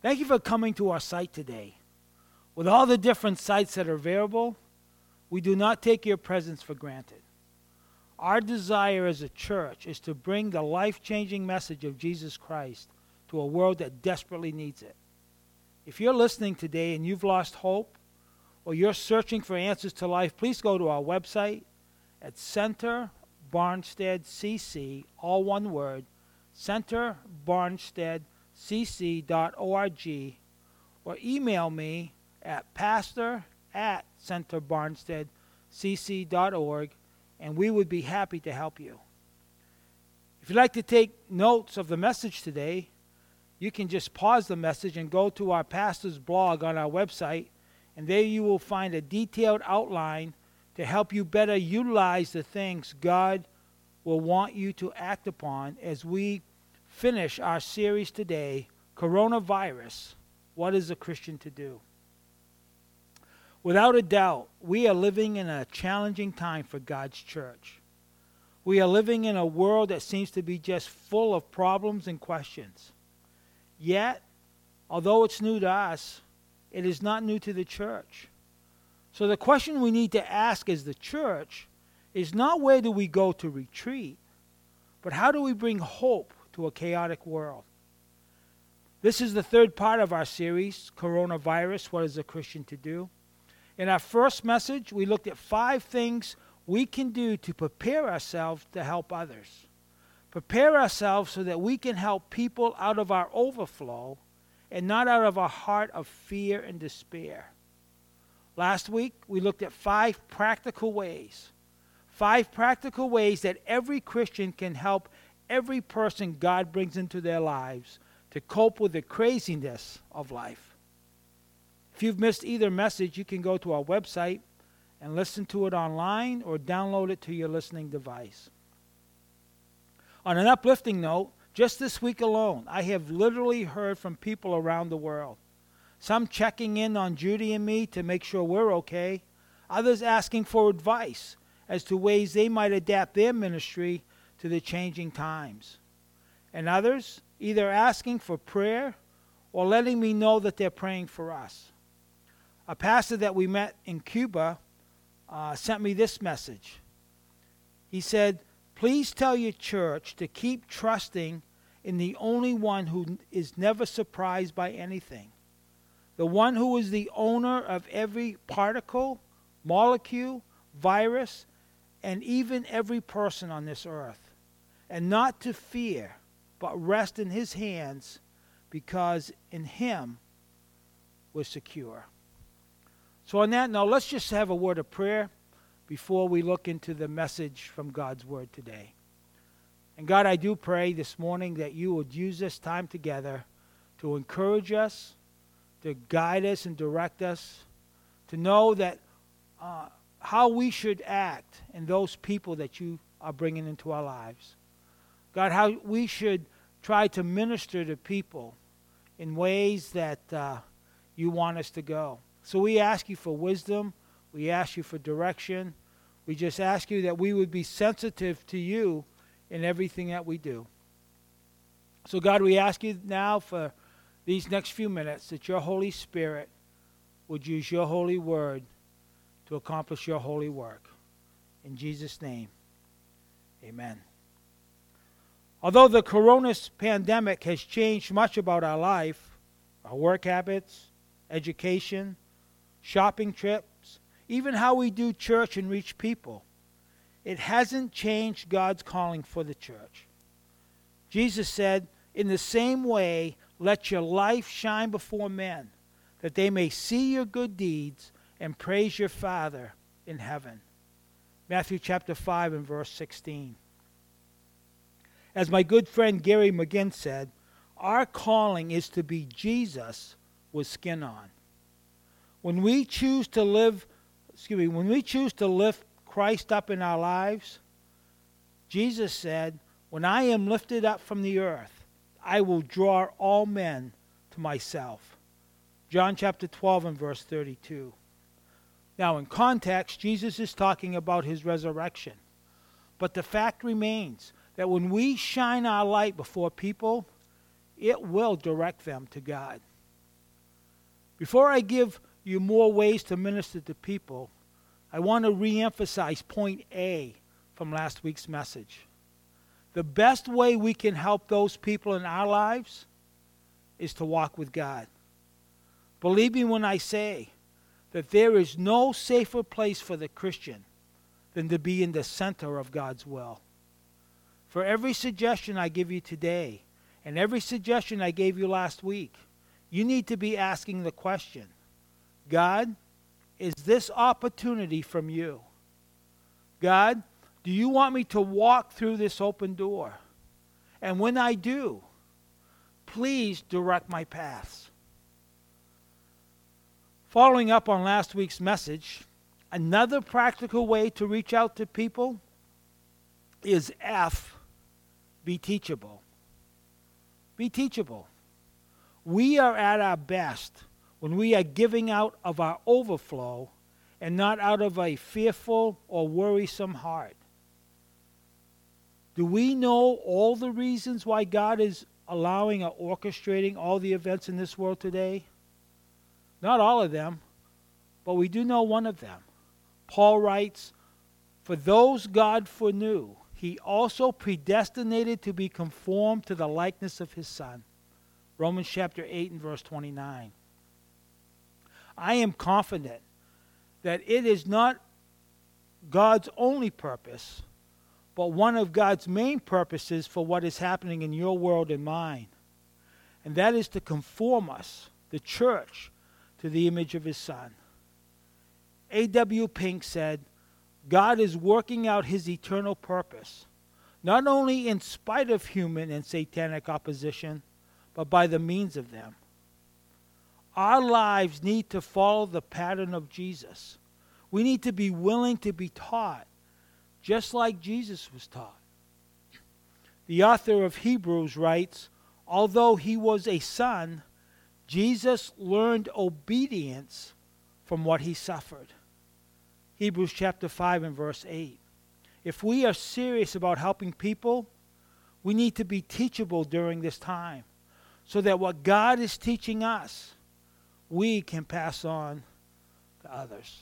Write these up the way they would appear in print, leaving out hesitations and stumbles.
Thank you for coming to our site today. With all the different sites that are available, we do not take your presence for granted. Our desire as a church is to bring the life-changing message of Jesus Christ to a world that desperately needs it. If you're listening today and you've lost hope, or you're searching for answers to life, please go to our website at Center Barnstead CC, all one word, centerbarnsteadcc.org, or email me at pastor@centerbarnsteadcc.org, and we would be happy to help you. If you'd like to take notes of the message today, you can just pause the message and go to our pastor's blog on our website, and there you will find a detailed outline to help you better utilize the things God will want you to act upon as we finish our series today, Coronavirus, What is a Christian to Do? Without a doubt, we are living in a challenging time for God's church. We are living in a world that seems to be just full of problems and questions. Yet, although it's new to us, it is not new to the church. So the question we need to ask as the church is not where do we go to retreat, but how do we bring hope to a chaotic world? This is the third part of our series, Coronavirus, What is a Christian to Do? In our first message, we looked at 5 things we can do to prepare ourselves to help others. Prepare ourselves so that we can help people out of our overflow and not out of a heart of fear and despair. Last week, we looked at 5 practical ways. 5 practical ways that every Christian can help every person God brings into their lives to cope with the craziness of life. If you've missed either message, you can go to our website and listen to it online or download it to your listening device. On an uplifting note, just this week alone, I have literally heard from people around the world. Some checking in on Judy and me to make sure we're okay. Others asking for advice as to ways they might adapt their ministry to the changing times. And others either asking for prayer or letting me know that they're praying for us. A pastor that we met in Cuba sent me this message. He said, "Please tell your church to keep trusting in the only one who is never surprised by anything. The one who is the owner of every particle, molecule, virus, and even every person on this earth. And not to fear, but rest in his hands, because in him we're secure." So on that note, let's just have a word of prayer before we look into the message from God's Word today. And God, I do pray this morning that you would use this time together to encourage us, to guide us and direct us, to know that how we should act in those people that you are bringing into our lives. God, how we should try to minister to people in ways that you want us to go. So we ask you for wisdom. We ask you for direction. We just ask you that we would be sensitive to you in everything that we do. So God, we ask you now for these next few minutes that your Holy Spirit would use your holy word to accomplish your holy work. In Jesus' name, amen. Although the corona pandemic has changed much about our life, our work habits, education, shopping trips, even how we do church and reach people, it hasn't changed God's calling for the church. Jesus said, "In the same way, let your life shine before men, that they may see your good deeds and praise your Father in heaven." Matthew chapter 5 and verse 16. As my good friend Gary McGinn said, our calling is to be Jesus with skin on. When we choose to lift Christ up in our lives, Jesus said, "When I am lifted up from the earth, I will draw all men to myself." John chapter 12 and verse 32. Now in context, Jesus is talking about his resurrection. But the fact remains that when we shine our light before people, it will direct them to God. Before I give you more ways to minister to people, I want to re-emphasize point A from last week's message. The best way we can help those people in our lives is to walk with God. Believe me when I say that there is no safer place for the Christian than to be in the center of God's will. For every suggestion I give you today, and every suggestion I gave you last week, you need to be asking the question, God, is this opportunity from you? God, do you want me to walk through this open door? And when I do, please direct my paths. Following up on last week's message, another practical way to reach out to people is F, be teachable. Be teachable. We are at our best when we are giving out of our overflow and not out of a fearful or worrisome heart. Do we know all the reasons why God is allowing or orchestrating all the events in this world today? Not all of them, but we do know one of them. Paul writes, "For those God foreknew, he also predestinated to be conformed to the likeness of his Son." Romans chapter 8 and verse 29. I am confident that it is not God's only purpose, but one of God's main purposes for what is happening in your world and mine. And that is to conform us, the church, to the image of his Son. A.W. Pink said, God is working out his eternal purpose, not only in spite of human and satanic opposition, but by the means of them. Our lives need to follow the pattern of Jesus. We need to be willing to be taught, just like Jesus was taught. The author of Hebrews writes, although he was a son, Jesus learned obedience from what he suffered. Hebrews chapter 5 and verse 8. If we are serious about helping people, we need to be teachable during this time, so that what God is teaching us, we can pass on to others.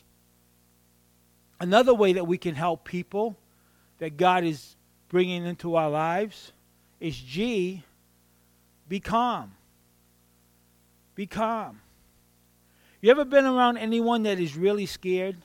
Another way that we can help people that God is bringing into our lives is G, be calm. Be calm. You ever been around anyone that is really scared?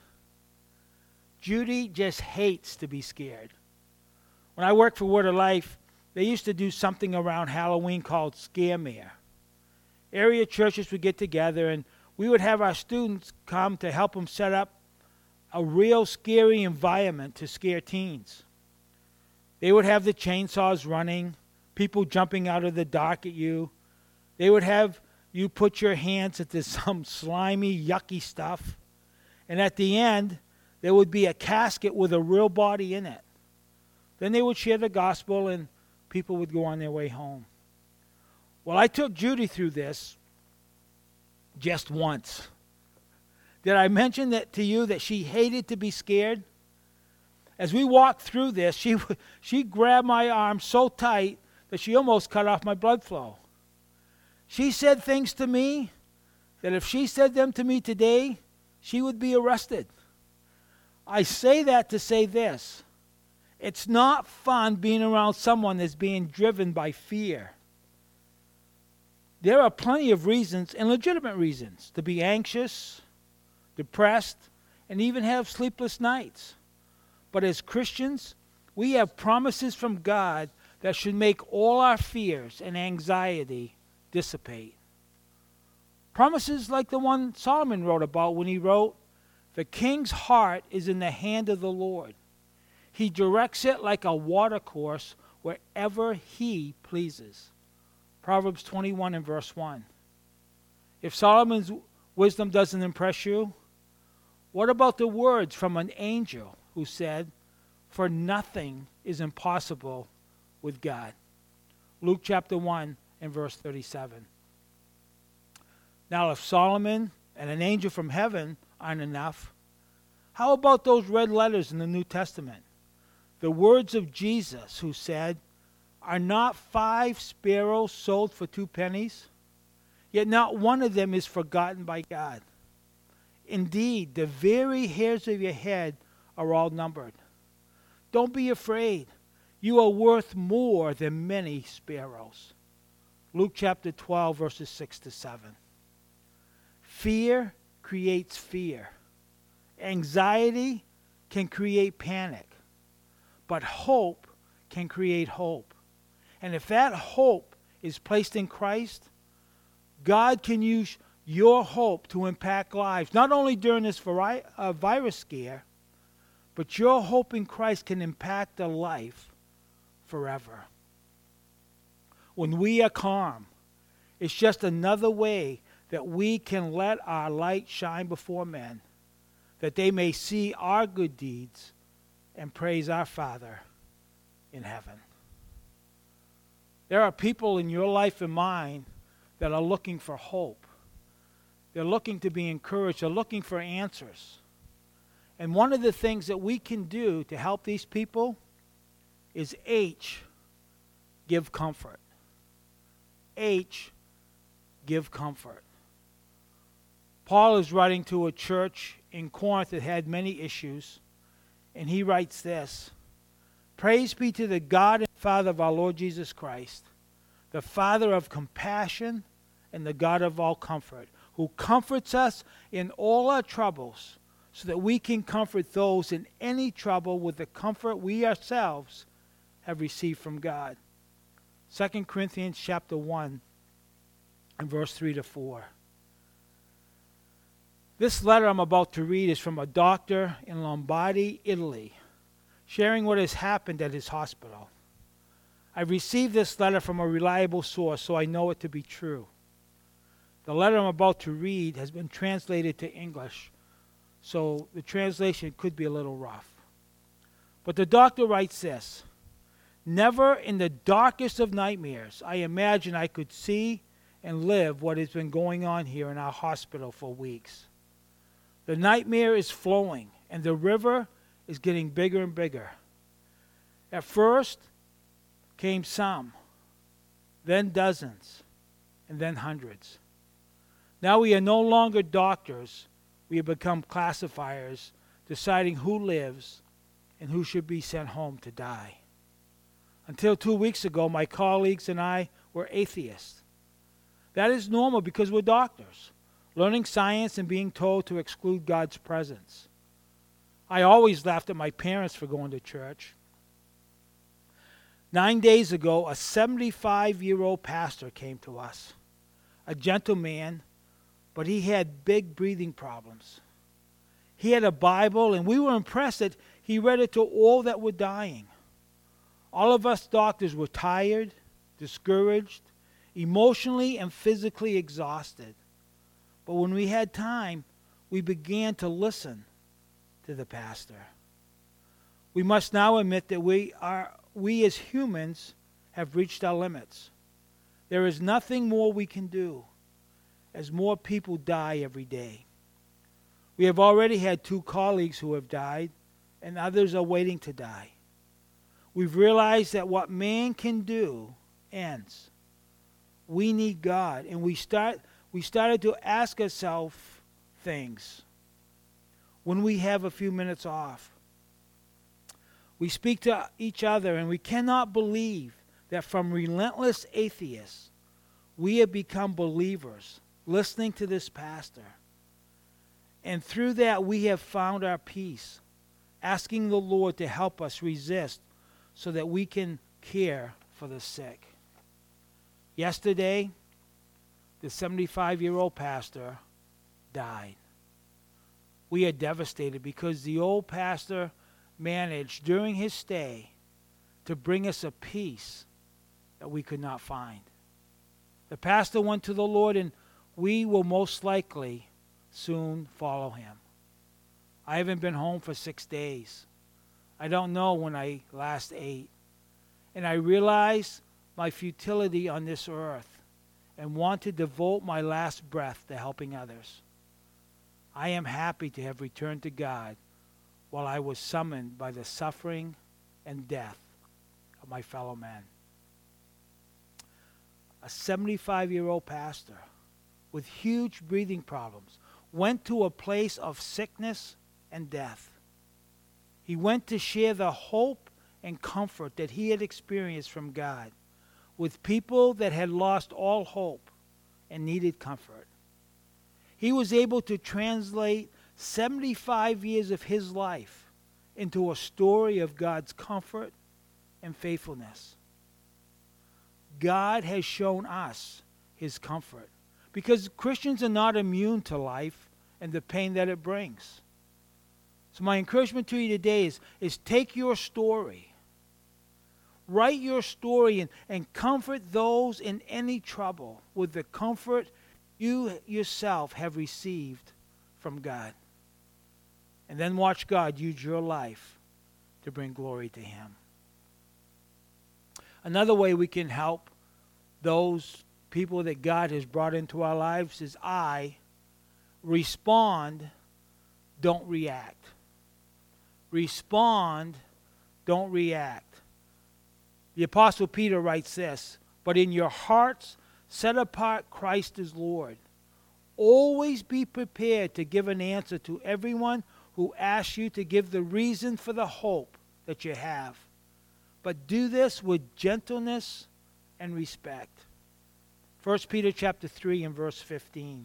Judy just hates to be scared. When I worked for Word of Life, they used to do something around Halloween called Scare-Mare. Area churches would get together and we would have our students come to help them set up a real scary environment to scare teens. They would have the chainsaws running, people jumping out of the dark at you. They would have you put your hands into some slimy, yucky stuff. And at the end, there would be a casket with a real body in it. Then they would share the gospel and people would go on their way home. Well, I took Judy through this just once. Did I mention that to you that she hated to be scared? As we walked through this, she grabbed my arm so tight that she almost cut off my blood flow. She said things to me that if she said them to me today, she would be arrested. I say that to say this. It's not fun being around someone that's being driven by fear. There are plenty of reasons, and legitimate reasons, to be anxious, depressed, and even have sleepless nights. But as Christians, we have promises from God that should make all our fears and anxiety dissipate. Promises like the one Solomon wrote about when he wrote, "The king's heart is in the hand of the Lord. He directs it like a watercourse wherever he pleases." Proverbs 21 and verse 1. If Solomon's wisdom doesn't impress you, what about the words from an angel who said, "For nothing is impossible with God"? Luke chapter 1 and verse 37. Now, if Solomon and an angel from heaven aren't enough, how about those red letters in the New Testament? The words of Jesus who said, "Are not 5 sparrows sold for 2 pennies? yet not one of them is forgotten by God. Indeed, the very hairs of your head are all numbered. Don't be afraid. You are worth more than many sparrows. Luke chapter 12, verses 6 to 7. Fear creates fear. Anxiety can create panic. But hope can create hope. And if that hope is placed in Christ, God can use your hope to impact lives, not only during this virus scare, but your hope in Christ can impact a life forever. When we are calm, it's just another way that we can let our light shine before men, that they may see our good deeds and praise our Father in heaven. There are people in your life and mine that are looking for hope. They're looking to be encouraged. They're looking for answers. And one of the things that we can do to help these people is H, give comfort. H, give comfort. Paul is writing to a church in Corinth that had many issues, and he writes this: Praise be to the God and Father of our Lord Jesus Christ, the Father of compassion and the God of all comfort, who comforts us in all our troubles, so that we can comfort those in any trouble with the comfort we ourselves have received from God. 2 Corinthians chapter 1 and verse 3 to 4. This letter I'm about to read is from a doctor in Lombardy, Italy, sharing what has happened at his hospital. I received this letter from a reliable source, so I know it to be true. The letter I'm about to read has been translated to English, so the translation could be a little rough. But the doctor writes this: Never in the darkest of nightmares I imagined I could see and live what has been going on here in our hospital for weeks. The nightmare is flowing, and the river is getting bigger and bigger. At first came some, then dozens, and then hundreds. Now we are no longer doctors. We have become classifiers, deciding who lives and who should be sent home to die. Until 2 weeks ago, my colleagues and I were atheists. That is normal because we're doctors, learning science and being told to exclude God's presence. I always laughed at my parents for going to church. 9 days ago, a 75-year-old pastor came to us, a gentle man, but he had big breathing problems. He had a Bible, and we were impressed that he read it to all that were dying. All of us doctors were tired, discouraged, emotionally and physically exhausted. But when we had time, we began to listen to the pastor. We must now admit that we as humans have reached our limits. There is nothing more we can do, as more people die every day. We have already had 2 colleagues who have died, and others are waiting to die. We've realized that what man can do ends. We need God, and we started to ask ourselves things when we have a few minutes off. We speak to each other, and we cannot believe that from relentless atheists, we have become believers, listening to this pastor. And through that, we have found our peace, asking the Lord to help us resist so that we can care for the sick. Yesterday, the 75-year-old pastor died. We are devastated because the old pastor managed during his stay to bring us a peace that we could not find. The pastor went to the Lord, and we will most likely soon follow him. I haven't been home for 6 days. I don't know when I last ate. And I realize my futility on this earth and want to devote my last breath to helping others. I am happy to have returned to God while I was summoned by the suffering and death of my fellow men. A 75-year-old pastor. with huge breathing problems, went to a place of sickness and death. He went to share the hope and comfort that he had experienced from God with people that had lost all hope and needed comfort. He was able to translate 75 years of his life into a story of God's comfort and faithfulness. God has shown us his comfort because Christians are not immune to life and the pain that it brings. So my encouragement to you today is take your story. Write your story and comfort those in any trouble with the comfort you yourself have received from God. And then watch God use your life to bring glory to him. Another way we can help those people that God has brought into our lives is respond, don't react. Respond, don't react. The Apostle Peter writes this, "But in your hearts set apart Christ as Lord. Always be prepared to give an answer to everyone who asks you to give the reason for the hope that you have. But do this with gentleness and respect." 1 Peter chapter 3 and verse 15.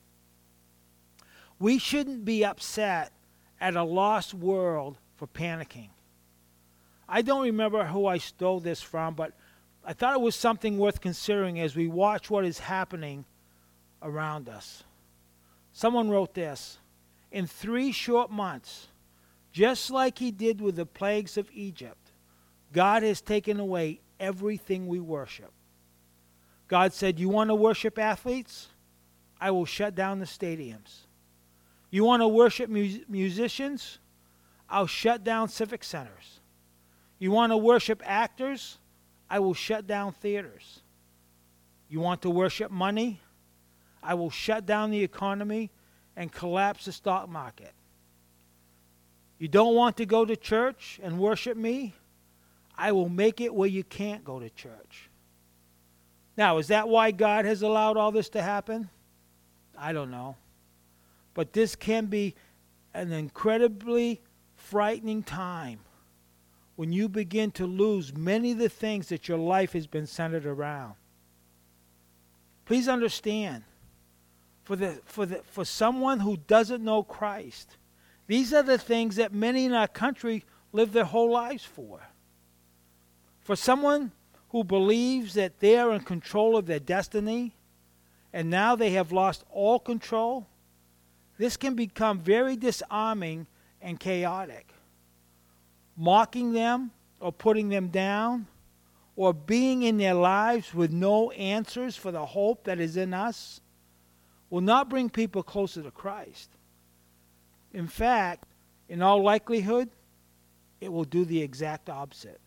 We shouldn't be upset at a lost world for panicking. I don't remember who I stole this from, but I thought it was something worth considering as we watch what is happening around us. Someone wrote this, "In 3 short months, just like he did with the plagues of Egypt, God has taken away everything we worship. God said, you want to worship athletes? I will shut down the stadiums. You want to worship musicians? I'll shut down civic centers. You want to worship actors? I will shut down theaters. You want to worship money? I will shut down the economy and collapse the stock market. You don't want to go to church and worship me? I will make it where you can't go to church." Now, is that why God has allowed all this to happen? I don't know. But this can be an incredibly frightening time when you begin to lose many of the things that your life has been centered around. Please understand, for someone who doesn't know Christ, these are the things that many in our country live their whole lives for. For someone who believes that they are in control of their destiny and now they have lost all control, this can become very disarming and chaotic. Mocking them or putting them down or being in their lives with no answers for the hope that is in us will not bring people closer to Christ. In fact, in all likelihood, it will do the exact opposite.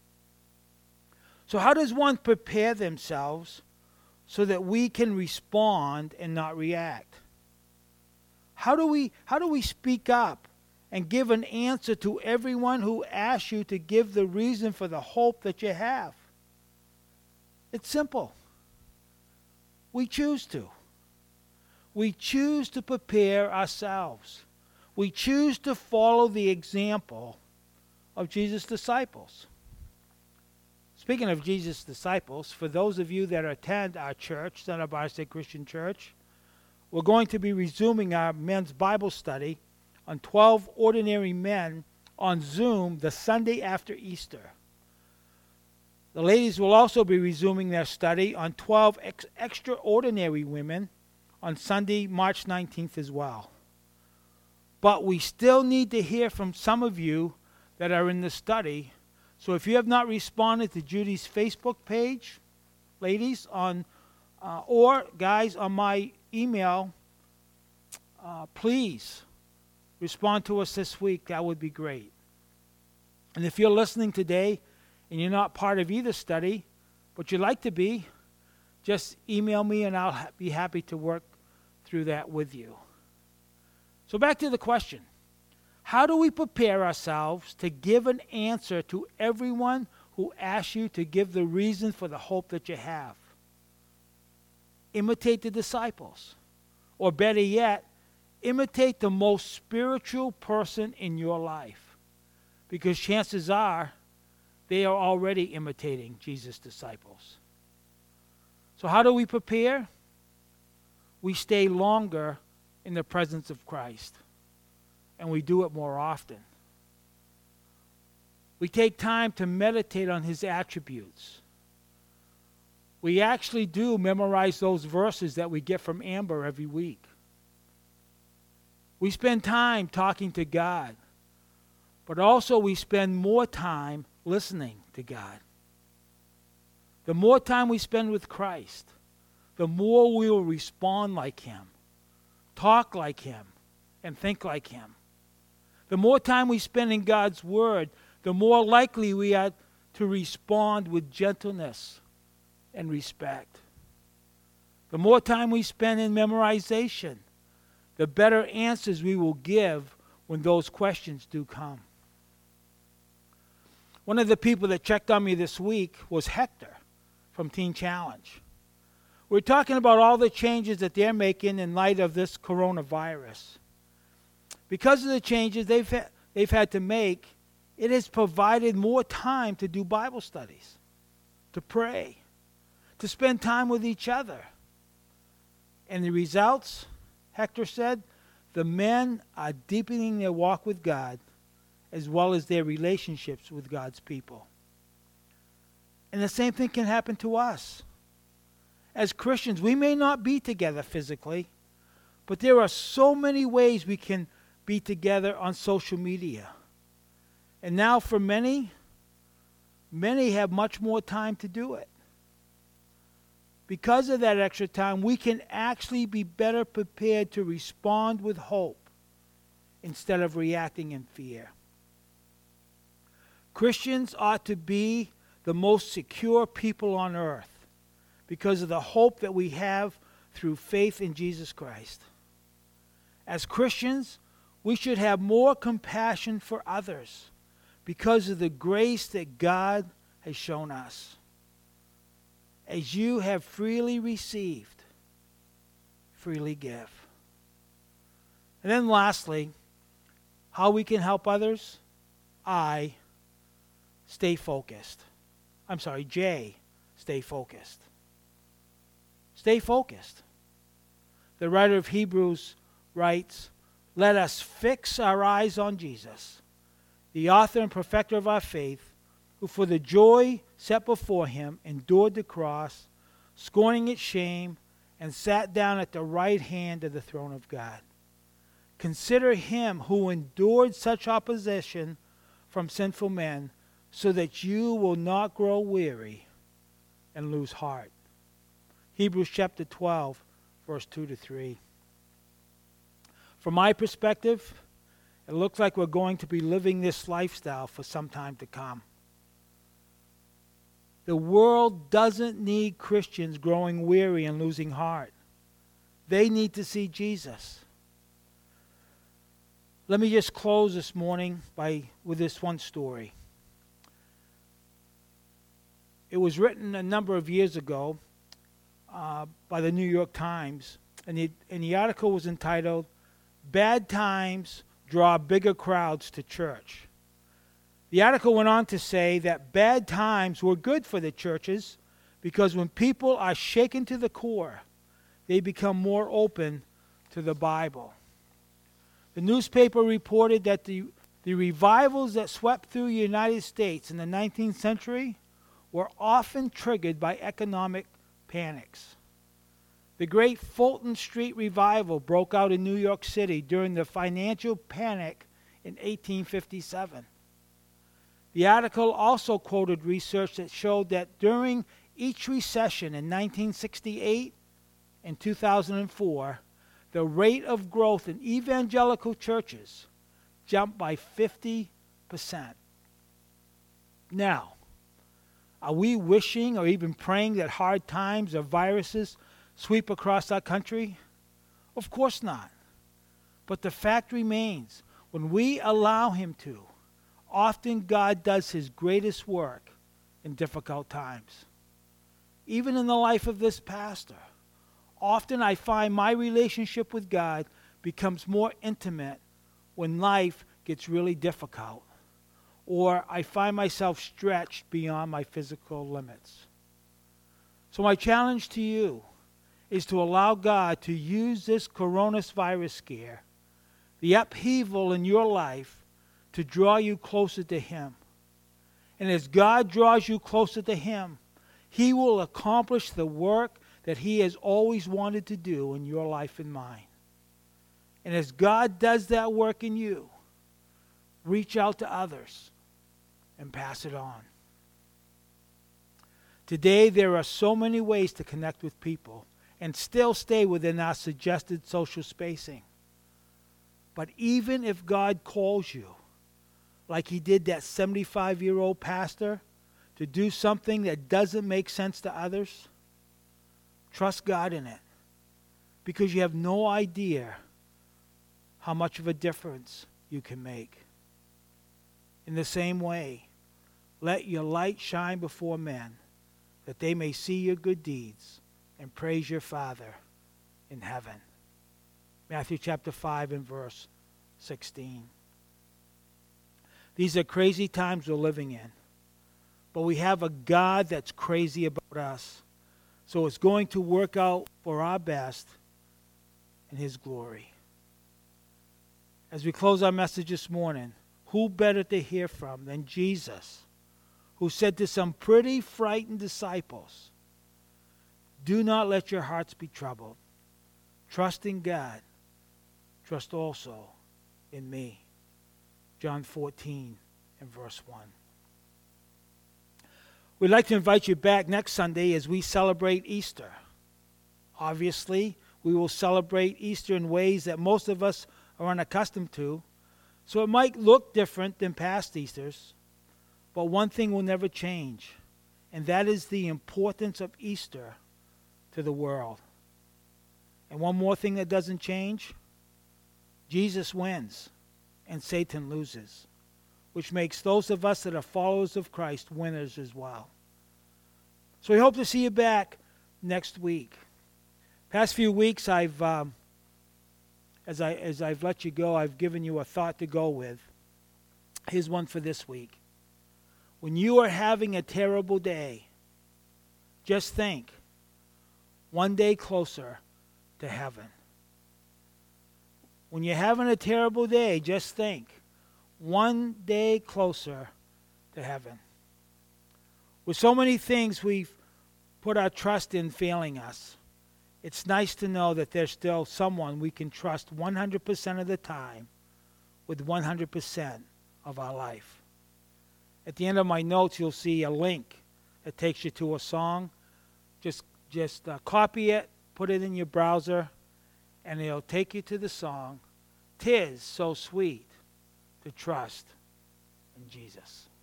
So how does one prepare themselves so that we can respond and not react? How do we speak up and give an answer to everyone who asks you to give the reason for the hope that you have? It's simple. We choose to. We choose to prepare ourselves. We choose to follow the example of Jesus' disciples. Speaking of Jesus' disciples, for those of you that attend our church, Center Bar State Christian Church, we're going to be resuming our men's Bible study on 12 ordinary men on Zoom the Sunday after Easter. The ladies will also be resuming their study on 12 extraordinary women on Sunday, March 19th as well. But we still need to hear from some of you that are in the study. So if you have not responded to Judy's Facebook page, ladies, or guys on my email, please respond to us this week. That would be great. And if you're listening today and you're not part of either study, but you'd like to be, just email me and I'll be happy to work through that with you. So back to the question. How do we prepare ourselves to give an answer to everyone who asks you to give the reason for the hope that you have? imitate the disciples. Or better yet, imitate the most spiritual person in your life. Because chances are, they are already imitating Jesus' disciples. So how do we prepare? We stay longer in the presence of Christ. And we do it more often. We take time to meditate on his attributes. We actually do memorize those verses that we get from Amber every week. We spend time talking to God, but also we spend more time listening to God. The more time we spend with Christ, the more we will respond like him, talk like him, and think like him. The more time we spend in God's Word, the more likely we are to respond with gentleness and respect. The more time we spend in memorization, the better answers we will give when those questions do come. One of the people that checked on me this week was Hector from Teen Challenge. We're talking about all the changes that they're making in light of this coronavirus. Because of the changes they've had to make, it has provided more time to do Bible studies, to pray, to spend time with each other. And the results, Hector said, the men are deepening their walk with God as well as their relationships with God's people. And the same thing can happen to us. As Christians, we may not be together physically, but there are so many ways we can be together on social media. And now for many have much more time to do it. Because of that extra time, we can actually be better prepared to respond with hope instead of reacting in fear. Christians ought to be the most secure people on earth because of the hope that we have through faith in Jesus Christ. As Christians, we should have more compassion for others because of the grace that God has shown us. As you have freely received, freely give. And then lastly, how we can help others? Stay focused. Stay focused. Stay focused. The writer of Hebrews writes, "Let us fix our eyes on Jesus, the author and perfecter of our faith, who for the joy set before him endured the cross, scorning its shame, and sat down at the right hand of the throne of God. Consider him who endured such opposition from sinful men, so that you will not grow weary and lose heart." Hebrews chapter 12, verse 2 to 3. From my perspective, it looks like we're going to be living this lifestyle for some time to come. The world doesn't need Christians growing weary and losing heart. They need to see Jesus. Let me just close this morning with this one story. It was written a number of years ago by the New York Times, and the article was entitled, "Bad Times Draw Bigger Crowds to Church." The article went on to say that bad times were good for the churches because when people are shaken to the core, they become more open to the Bible. The newspaper reported that the revivals that swept through the United States in the 19th century were often triggered by economic panics. The great Fulton Street revival broke out in New York City during the financial panic in 1857. The article also quoted research that showed that during each recession in 1968 and 2004, the rate of growth in evangelical churches jumped by 50%. Now, are we wishing or even praying that hard times or viruses sweep across our country? Of course not. But the fact remains, when we allow him to, often God does his greatest work in difficult times. Even in the life of this pastor, Often I find my relationship with God becomes more intimate when life gets really difficult, or I find myself stretched beyond my physical limits. So my challenge to you is to allow God to use this coronavirus scare, the upheaval in your life, to draw you closer to Him. And as God draws you closer to Him, He will accomplish the work that He has always wanted to do in your life and mine. And as God does that work in you, reach out to others and pass it on. Today, there are so many ways to connect with people and still stay within our suggested social spacing. But even if God calls you, like He did that 75-year-old pastor, to do something that doesn't make sense to others, trust God in it, because you have no idea how much of a difference you can make. In the same way, let your light shine before men, that they may see your good deeds and praise your Father in heaven. Matthew chapter 5 and verse 16. These are crazy times we're living in, but we have a God that's crazy about us. So it's going to work out for our best in His glory. As we close our message this morning, who better to hear from than Jesus, who said to some pretty frightened disciples, "Do not let your hearts be troubled. Trust in God. Trust also in me." John 14 and verse 1. We'd like to invite you back next Sunday as we celebrate Easter. Obviously, we will celebrate Easter in ways that most of us are unaccustomed to, so it might look different than past Easters. But one thing will never change, and that is the importance of Easter to the world. And one more thing that doesn't change: Jesus wins and Satan loses, which makes those of us that are followers of Christ winners as well. So we hope to see you back next week. Past few weeks, as I've let you go, I've given you a thought to go with. Here's one for this week. When you are having a terrible day, just think, one day closer to heaven. When you're having a terrible day, just think, one day closer to heaven. With so many things we've put our trust in failing us, it's nice to know that there's still someone we can trust 100% of the time with 100% of our life. At the end of my notes, you'll see a link that takes you to a song. Just copy it, put it in your browser, and it'll take you to the song, "'Tis So Sweet to Trust in Jesus."